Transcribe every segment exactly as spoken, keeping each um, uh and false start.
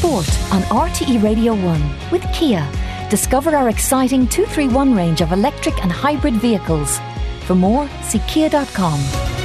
Sport on R T E Radio one with Kia. Discover our exciting two three one range of electric and hybrid vehicles. For more, see kia dot com.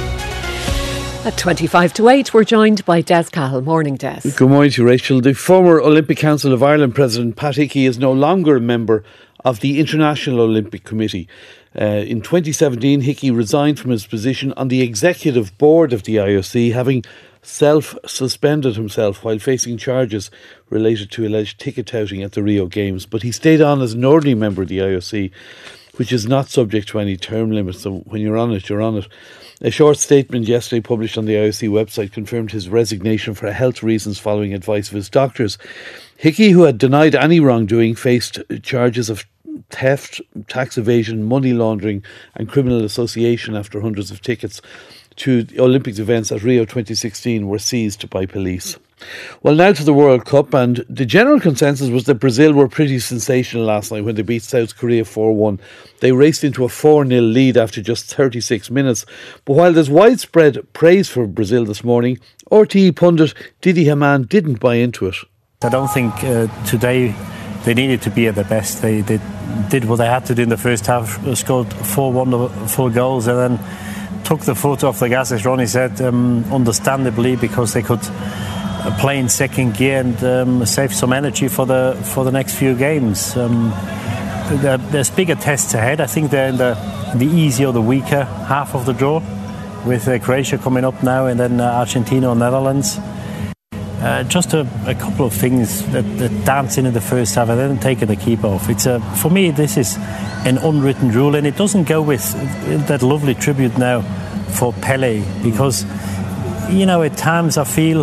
At twenty-five to eight, we're joined by Des Cahill. Morning, Des. Good morning to you, Rachel. The former Olympic Council of Ireland President Pat Hickey is no longer a member of the International Olympic Committee. Uh, in twenty seventeen, Hickey resigned from his position on the executive board of the I O C, having self-suspended himself while facing charges related to alleged ticket touting at the Rio Games. But he stayed on as an ordinary member of the I O C, which is not subject to any term limits. So when you're on it, you're on it. A short statement yesterday published on the I O C website confirmed his resignation for health reasons following advice of his doctors. Hickey, who had denied any wrongdoing, faced charges of theft, tax evasion, money laundering and criminal association after hundreds of tickets to the Olympics events at Rio twenty sixteen were seized by police. Well, now to the World Cup, and the general consensus was that Brazil were pretty sensational last night when they beat South Korea four one. They raced into a four nil lead after just thirty-six minutes. But while there's widespread praise for Brazil this morning, R T E pundit Didi Hamann didn't buy into it. I don't think uh, today they needed to be at their best. They, they did what they had to do in the first half, scored four wonderful goals and then took the foot off the gas, as Ronnie said, um, understandably, because they could play in second gear and um, save some energy for the for the next few games. Um, there, there's bigger tests ahead. I think they're in the, the easier or the weaker half of the draw, with uh, Croatia coming up now and then uh, Argentina or Netherlands. Uh, just a, a couple of things that, that dance in in the first half and then taking the keeper off. It's a, for me, this is an unwritten rule, and it doesn't go with that lovely tribute now for Pelé, because, you know, at times I feel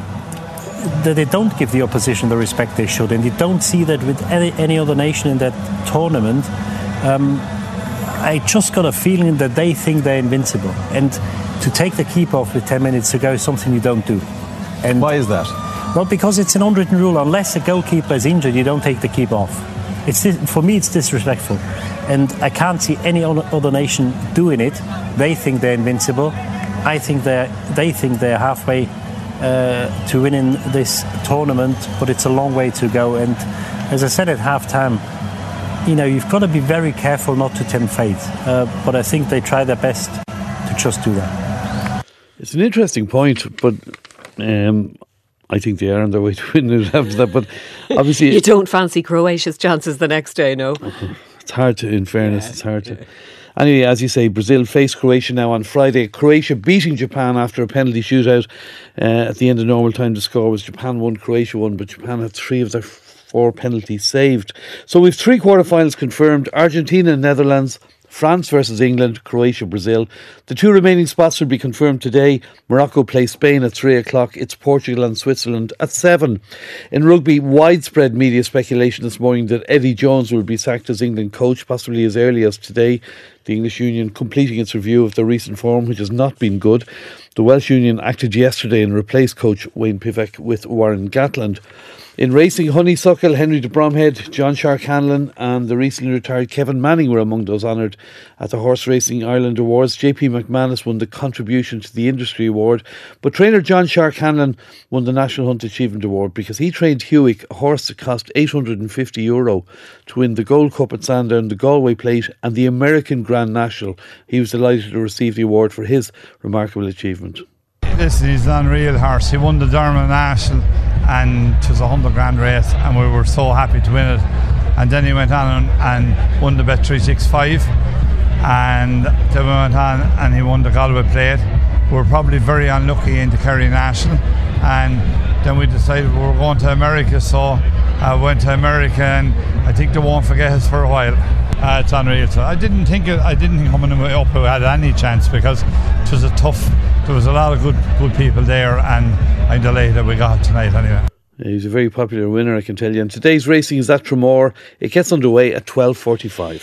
that they don't give the opposition the respect they should, and you don't see that with any, any other nation in that tournament. Um, I just got a feeling that they think they're invincible, and to take the keeper off with ten minutes to go is something you don't do. And why is that? Well, because it's an unwritten rule. Unless a goalkeeper is injured, you don't take the keeper off. It's for me, it's disrespectful, and I can't see any other nation doing it. They think they're invincible. I think they they think they're halfway uh, to winning this tournament, but it's a long way to go. And as I said at half-time, you know, you've got to be very careful not to tempt fate. Uh, but I think they try their best to just do that. It's an interesting point, but Um, I think they are on their way to winning it after that. But obviously, you don't fancy Croatia's chances the next day, no? It's hard to, in fairness, yeah, it's hard to. Anyway, as you say, Brazil face Croatia now on Friday. Croatia beating Japan after a penalty shootout uh, at the end of normal time. The score was Japan won, Croatia won, but Japan had three of their four penalties saved. So we've three quarterfinals confirmed: Argentina and Netherlands, France versus England, Croatia, Brazil. The two remaining spots will be confirmed today. Morocco plays Spain at three o'clock. It's Portugal and Switzerland at seven. In rugby, widespread media speculation this morning that Eddie Jones will be sacked as England coach, possibly as early as today. The English Union completing its review of the recent form, which has not been good. The Welsh Union acted yesterday and replaced coach Wayne Pivac with Warren Gatland. In racing, Honeysuckle, Henry de Bromhead, John Shark Hanlon and the recently retired Kevin Manning were among those honoured at the Horse Racing Ireland Awards. J P McManus won the Contribution to the Industry Award, but trainer John Shark Hanlon won the National Hunt Achievement Award because he trained Hewick, a horse that cost eight hundred fifty euro, to win the Gold Cup at Sandown, the Galway Plate and the American Grand National. He was delighted to receive the award for his remarkable achievement. Listen, he's an unreal horse. He won the Dermot National and it was a hundred grand race and we were so happy to win it. And then he went on and, and won the Bet three sixty-five and then we went on and he won the Galway Plate. We were probably very unlucky in the Kerry National, and then we decided we were going to America, so I uh, went to America and I think they won't forget us for a while. Uh, it's unreal. So I didn't think it, I didn't think coming up we had any chance because it was a tough. There was a lot of good good people there, and I'm delighted that we got it tonight anyway. He's a very popular winner, I can tell you. And today's racing is at Tramore. It gets underway at twelve forty-five.